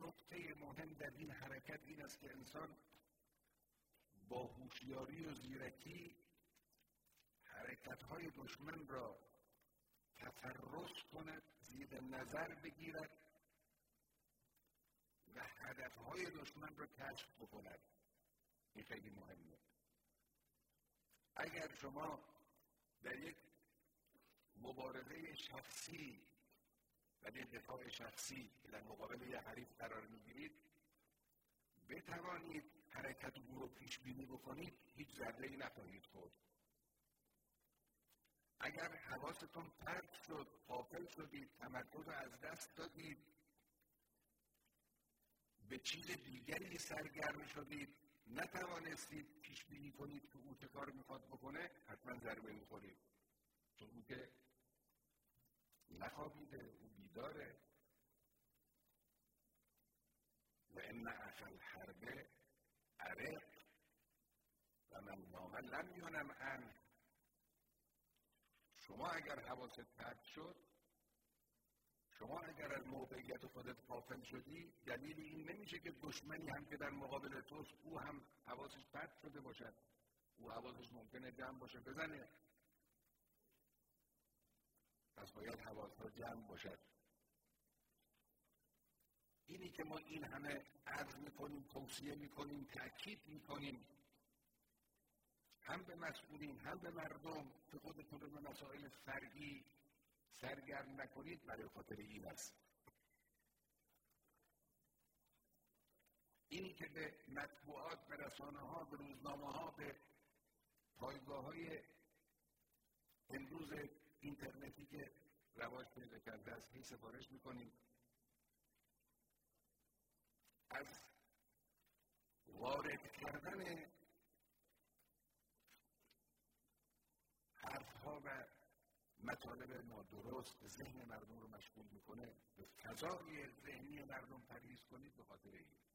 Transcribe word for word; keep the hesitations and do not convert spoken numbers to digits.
نکته مهم در این حرکت این است که انسان با هوشیاری و زیرکی حرکت‌های دشمن را تفرس کند، زیر نظر بگیرد و هدف‌های دشمن را کشف بکند. این خیلی مهمه. اگر شما در یک مبارزه شخصی و یک دفاع شخصی در مقابل یک حریف قرار میگیرید، بتوانید حرکت او رو پیش بینی بکنید، هیچ ضربه‌ای نخواهید خورد. اگر حواستون پرت شد، غافل شدید، تمرکز از دست دادید، به چیز دیگری سرگرم شدید، نتوانستید پیش بینی کنید که او چه کار میخواد بکنه، حتما ضربه میخورید. چون او که نخوابیده، او بیداره. و ان اخی الحرب عرق و من نام لم ینم عنه. شما اگر حواست پرت شد، شما اگر از موقعیت خودت غافل شدی، دلیل این نمیشه که دشمنی هم که در مقابل توست او هم حواسش پرت شده باشد. او حواسش ممکنه جمع باشه بزنه. پس باید حواسها جمع باشد. اینی که ما این همه عرض میکنیم، توصیه میکنیم، تأکید میکنیم هم به مسئولین هم به مردم که خودتون رو به مسائل فرعی سرگرم نکنید، برای خاطر این است. اینی که به مطبوعات، به رسانه ها، به روزنامه ها، به پایگاه های امروز اینترنتی که رواج پیدا کرده است هی سفارش میکنیم، از وارد کردن حرفها و مطالب نادرست ذهن مردم رو مشغول میکنه، به فضای ذهنی مردم پرهیز کنید. به خاطر این